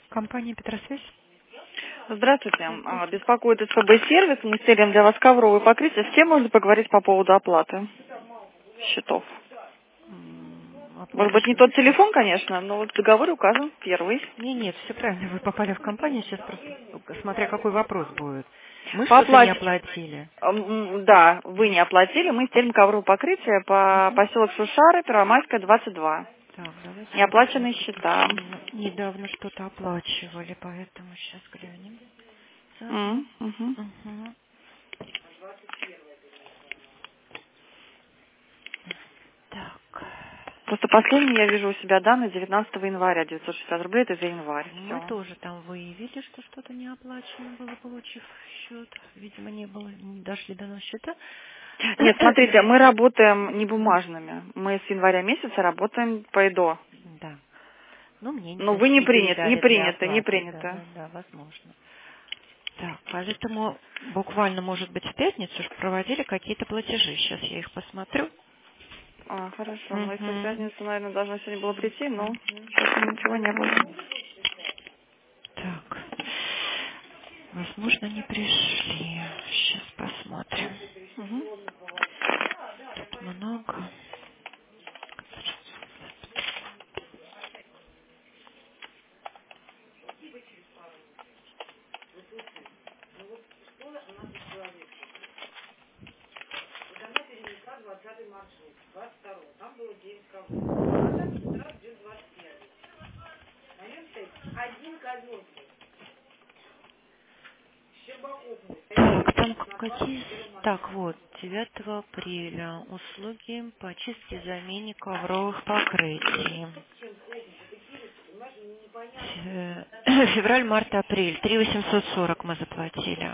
Компания Петросвязь. Здравствуйте. Беспокоит СПБ сервис. Мы стелим для вас ковровое покрытие. С кем можно поговорить по поводу оплаты счетов? Может Оплата быть, не тот телефон, конечно, но вот в договоре указан первый. Нет, все правильно, вы попали в компанию, сейчас просто, смотря какой вопрос будет. Мы По что-то не оплате... оплатили. Да, вы не оплатили. Мы стелим ковровое покрытие по поселок Шушары, Первомайская, 22. Так, давайте Неоплаченные посмотрим. счета. Недавно что-то оплачивали, поэтому сейчас глянем. Заодно. Мгм. Угу. Так. Просто последний я вижу у себя данные 19 января, 960 рублей, это за январь. Мы Все. тоже там выявили, что что-то не оплачено было, получив счет. Видимо, не дошли до нас счета. Нет, смотрите, мы работаем не бумажными. Мы с января месяца работаем по ЭДО. Да. Ну, мне, Но вы значит, не не приняты, не передали для приняты, не оплаты. Да, приняты. да, да, возможно. Так, поэтому буквально, может быть, в пятницу ж проводили какие-то платежи. Сейчас я их посмотрю. Хорошо. Ну, если в Угу. пятницу, наверное, должно сегодня было прийти, но Угу. что-то ничего не было. Так. Возможно, не пришли. Сейчас посмотрим. Мгм. Тут много. Так, там какие... Так, вот, 9 апреля. Услуги по чистке и замене ковровых покрытий. Февраль, март, апрель. 3 840 мы заплатили.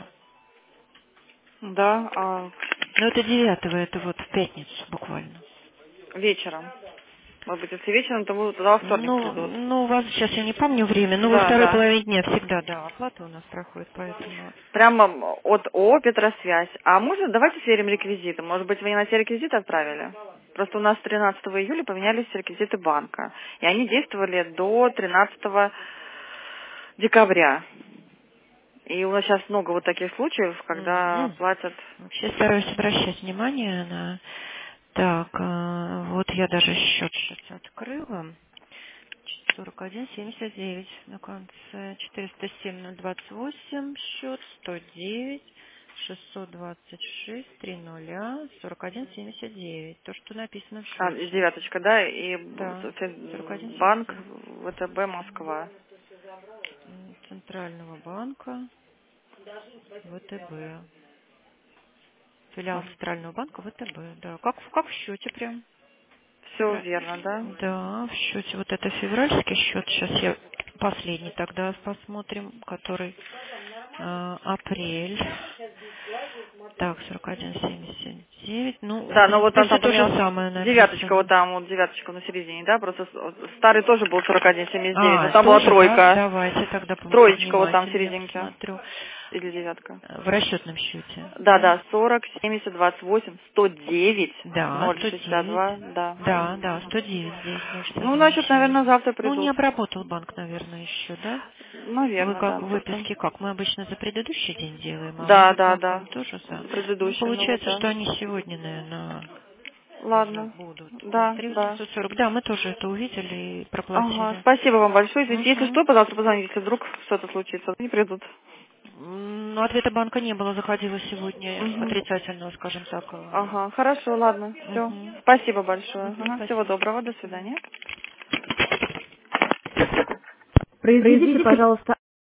Да, Ну, это 9-го, это вот в пятницу буквально. вечером. Может быть, если вечером, то будут туда во вторник придут. Ну, у вас сейчас я не помню время, но во Да, второй да. половине дня всегда, да, оплата у нас проходит, поэтому... Прямо от ООО «Петросвязь». А можно, давайте сверим реквизиты. Может быть, вы не на те реквизиты отправили? Просто у нас 13 июля поменялись реквизиты банка. И они действовали до 13 декабря. И у нас сейчас много вот таких случаев, когда Мгм. платят... Вообще стараюсь обращать внимание на... Так, вот я даже счет сейчас открыла. 41,79 на конце, 407,028 счет, 109, 626, 30, 41,79. То, что написано в И счете. девяточка, да, и Да, банк 41,79. ВТБ Москва. Центрального банка ВТБ. Филиал Центрального банка ВТБ, да. Как в счете прям. Все верно, да? Да, в счете вот это февральский счет. Сейчас я последний тогда посмотрим, который апрель. Так, 41,79. Ну, Да, но в вот там, принципе, там то же поменялась самое девяточка, вот написано. там, вот девяточка на середине, да, просто старый тоже был 41,79, но там была Тоже, да? тройка. Давайте тогда Троечка вот там в повнимательнее серединке. посмотрю. Или девятка. В расчетном счете, Да, да? да, 40, 70, 28, 109, Да, 109. 062, да. Да, да, 109 здесь, Ну, 062 значит, ничего. наверное, завтра Ну, не придут. обработал банк, наверное, еще, да? Вы Наверное, как да, выписки, просто. как мы обычно за предыдущий день делаем, а Да, вы да, как да. тоже за. Ну, Предыдущий, ну вот, получается, да. что они сегодня, наверное, уже Ладно. будут. Так, Да, да. 3840. Да, мы тоже это увидели и Ага, проплатили. спасибо вам большое. Если Угу. что, пожалуйста, позвоните, если вдруг что-то случится. Они придут. Ну, ответа банка не было, заходило сегодня Угу. отрицательного, скажем так. Ага, хорошо, ладно, все. Угу. Спасибо большое. Ага, всего Спасибо. доброго, До до свидания. свидания. Произведите, пожалуйста,